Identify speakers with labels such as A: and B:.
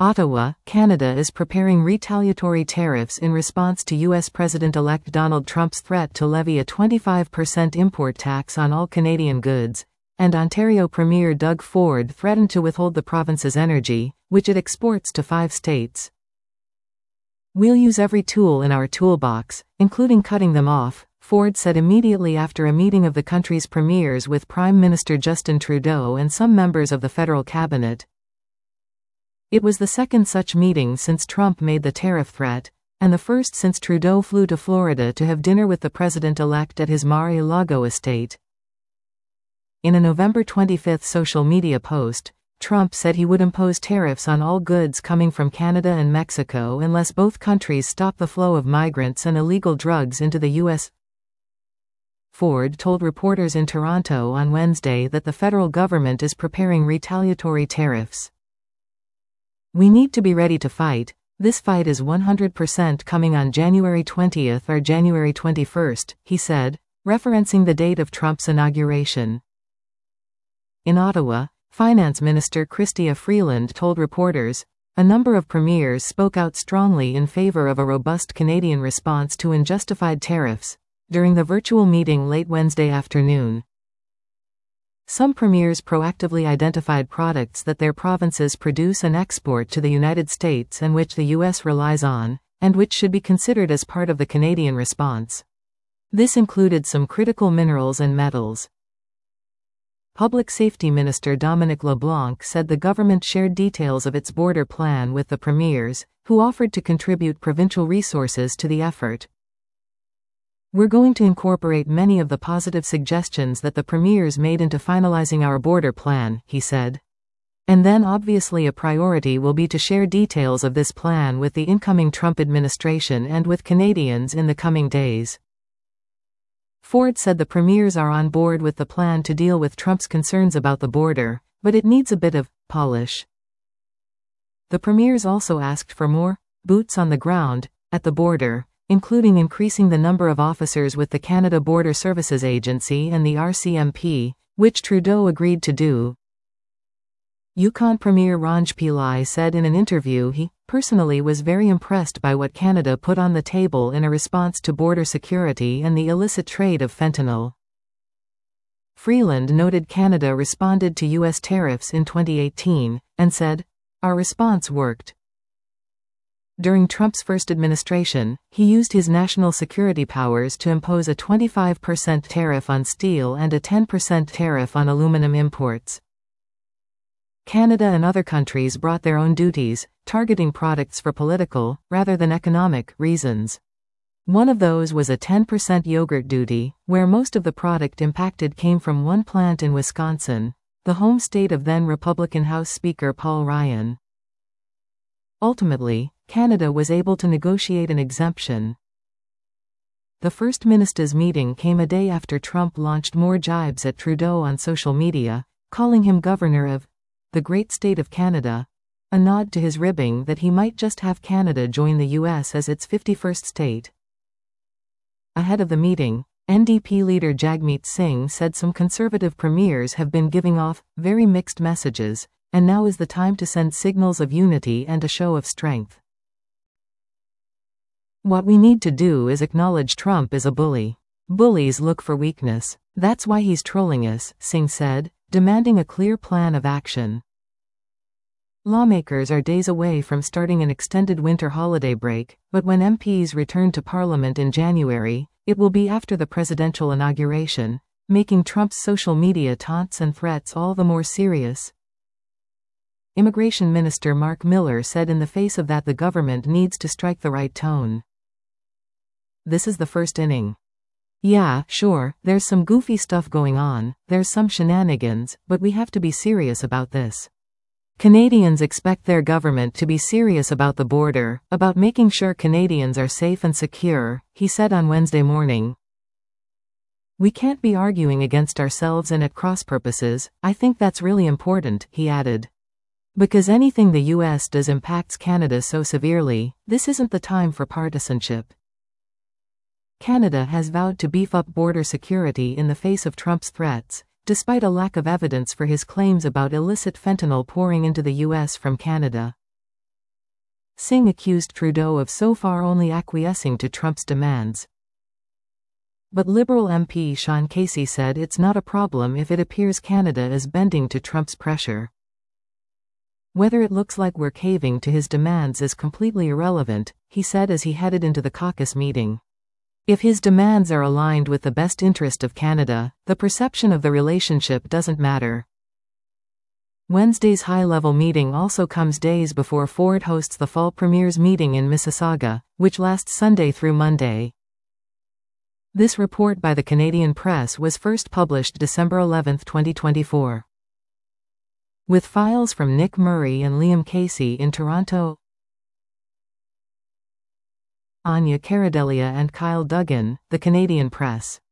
A: Ottawa, Canada is preparing retaliatory tariffs in response to U.S. President-elect Donald Trump's threat to levy a 25% import tax on all Canadian goods, and Ontario Premier Doug Ford threatened to withhold the province's energy, which it exports to 5 states. "We'll use every tool in our toolbox, including cutting them off," Ford said immediately after a meeting of the country's premiers with Prime Minister Justin Trudeau and some members of the federal cabinet. It was the second such meeting since Trump made the tariff threat, and the first since Trudeau flew to Florida to have dinner with the president-elect at his Mar-a-Lago estate. In a November 25 social media post, Trump said he would impose tariffs on all goods coming from Canada and Mexico unless both countries stop the flow of migrants and illegal drugs into the U.S. Ford told reporters in Toronto on Wednesday that the federal government is preparing retaliatory tariffs. "We need to be ready to fight. This fight is 100% coming on January 20th or January 21st, he said, referencing the date of Trump's inauguration. In Ottawa, Finance Minister Chrystia Freeland told reporters, "A number of premiers spoke out strongly in favor of a robust Canadian response to unjustified tariffs," during the virtual meeting late Wednesday afternoon. Some premiers proactively identified products that their provinces produce and export to the United States and which the U.S. relies on, and which should be considered as part of the Canadian response. This included some critical minerals and metals. Public Safety Minister Dominic LeBlanc said the government shared details of its border plan with the premiers, who offered to contribute provincial resources to the effort. "We're going to incorporate many of the positive suggestions that the premiers made into finalizing our border plan," he said. "And then obviously a priority will be to share details of this plan with the incoming Trump administration and with Canadians in the coming days." Ford said the premiers are on board with the plan to deal with Trump's concerns about the border, but it needs a bit of polish. The premiers also asked for more boots on the ground at the border, including increasing the number of officers with the Canada Border Services Agency and the RCMP, which Trudeau agreed to do. Yukon Premier Ranj Pillai said in an interview he personally was very impressed by what Canada put on the table in a response to border security and the illicit trade of fentanyl. Freeland noted Canada responded to U.S. tariffs in 2018, and said, "Our response worked." During Trump's first administration, he used his national security powers to impose a 25% tariff on steel and a 10% tariff on aluminum imports. Canada and other countries brought their own duties, targeting products for political, rather than economic, reasons. One of those was a 10% yogurt duty, where most of the product impacted came from one plant in Wisconsin, the home state of then Republican House Speaker Paul Ryan. Ultimately, Canada was able to negotiate an exemption. The First Minister's meeting came a day after Trump launched more jibes at Trudeau on social media, calling him governor of the great state of Canada, a nod to his ribbing that he might just have Canada join the U.S. as its 51st state. Ahead of the meeting, NDP leader Jagmeet Singh said some Conservative premiers have been giving off very mixed messages, and now is the time to send signals of unity and a show of strength. "What we need to do is acknowledge Trump is a bully. Bullies look for weakness. That's why he's trolling us," Singh said, demanding a clear plan of action. Lawmakers are days away from starting an extended winter holiday break, but when MPs return to Parliament in January, it will be after the presidential inauguration, making Trump's social media taunts and threats all the more serious. Immigration Minister Mark Miller said in the face of that the government needs to strike the right tone. "This is the first inning. Yeah, sure, there's some goofy stuff going on, there's some shenanigans, but we have to be serious about this. Canadians expect their government to be serious about the border, about making sure Canadians are safe and secure," he said on Wednesday morning. "We can't be arguing against ourselves and at cross purposes. I think that's really important," he added. "Because anything the U.S. does impacts Canada so severely, this isn't the time for partisanship." Canada has vowed to beef up border security in the face of Trump's threats, despite a lack of evidence for his claims about illicit fentanyl pouring into the U.S. from Canada. Singh accused Trudeau of so far only acquiescing to Trump's demands. But Liberal MP Sean Casey said it's not a problem if it appears Canada is bending to Trump's pressure. Whether it looks like we're caving to his demands is completely irrelevant, he said as he headed into the caucus meeting. If his demands are aligned with the best interest of Canada, the perception of the relationship doesn't matter. Wednesday's high-level meeting also comes days before Ford hosts the Fall Premiers meeting in Mississauga, which lasts Sunday through Monday. This report by the Canadian Press was first published December 11, 2024. With files from Nick Murray and Liam Casey in Toronto, Anya Caradelia and Kyle Duggan, The Canadian Press.